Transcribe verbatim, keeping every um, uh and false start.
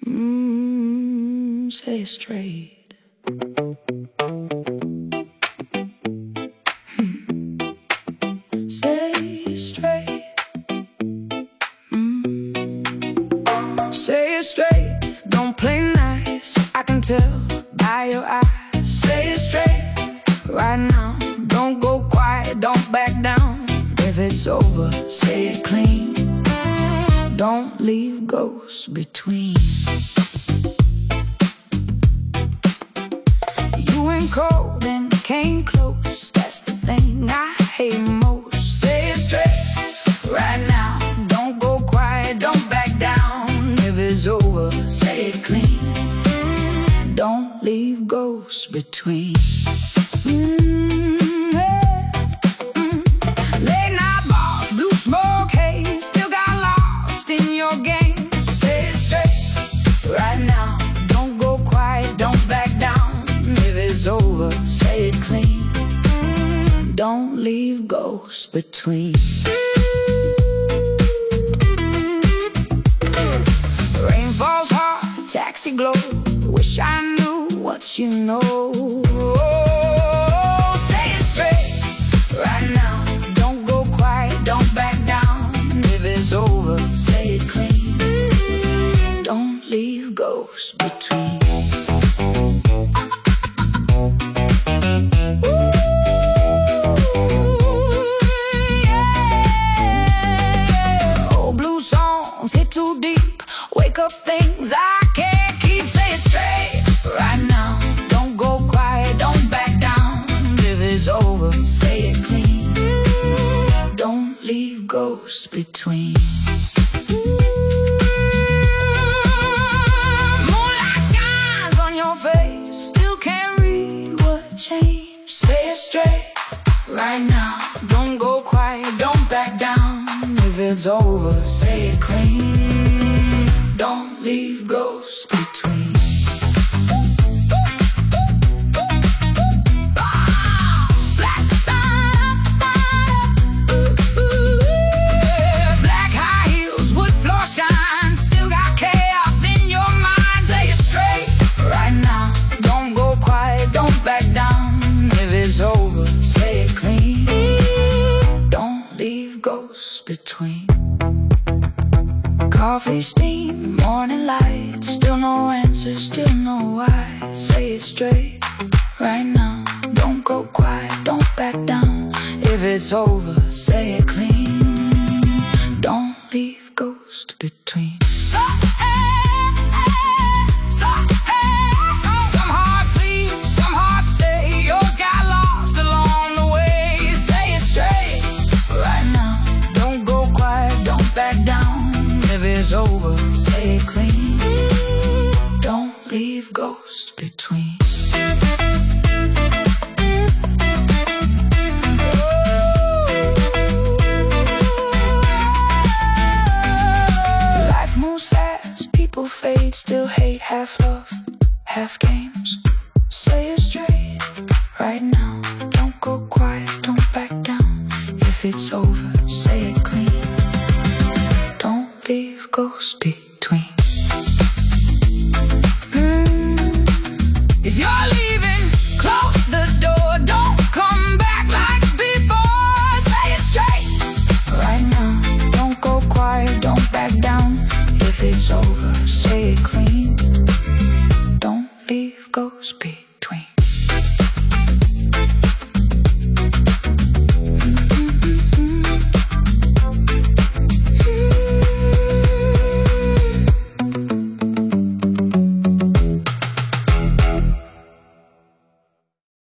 Mm, say it straight. Hmm. Say it straight. Mm. Say it straight. Don't play nice. I can tell by your eyes. Say it straight right now. Don't go quiet. Don't back down. If it's over, say it clean. Don't leave ghosts between. You went cold and came close. That's the thing I hate most. Say it straight right now. Don't go quiet, don't back down. If it's over, say it clean. Don't leave ghosts between. Mm, yeah. mm. Late night bars, blue smoke haze, still got lost in your game. Say it straight right now. Don't go quiet, don't back down. If it's over, say it clean. Don't leave ghosts between. Rain falls hard, taxi glow. Wish I knew what you know. Say it straight right now. Don't go quiet, don't back down. If it's over, say it clean. Don't leave ghosts between. Hit too deep, wake up things I can't keep. Say it straight right now. Don't go quiet, don't back down. If it's over, say it clean. Don't leave ghosts between. Moonlight shines on your face, still can't read what changed. Say it straight right now. Don't go quiet, don't back down. If it's over, say it clean. Don't leave ghosts between. Black high heels, wood floor shine, still got chaos in your mind. Say it straight right now. Don't go quiet, don't back down. If it's over, say it clean. Don't leave ghosts between. Coffee steam, morning light, still no answer, still no why. Say it straight right now. Don't go quiet, don't back down. If it's over, say it clean. Don't leave ghosts between. Some hearts leave, some hearts stay. Yours got lost along the way. Say it straight right now. Don't go quiet, don't back down. If it's over, say it clean. Don't leave ghosts between. Life moves fast, people fade, still hate, half love, half games. Say it straight right now. Don't go quiet, don't back down. If it's over, say it clean. Don't leave ghosts between.